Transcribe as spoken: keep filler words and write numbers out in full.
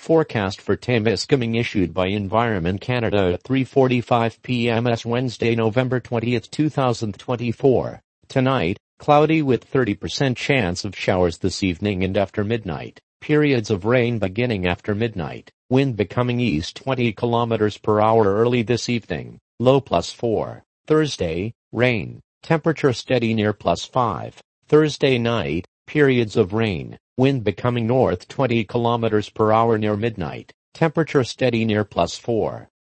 Forecast for Témiscamingue issued by Environment Canada at three forty-five p m Wednesday, November twentieth, two thousand twenty-four. Tonight, cloudy with thirty percent chance of showers this evening and after midnight. Periods of rain beginning after midnight. Wind becoming east twenty kilometers per hour early this evening. Low plus four. Thursday, rain. Temperature steady near plus five. Thursday night, periods of rain. Wind becoming north twenty kilometers per hour near midnight. Temperature steady near plus four.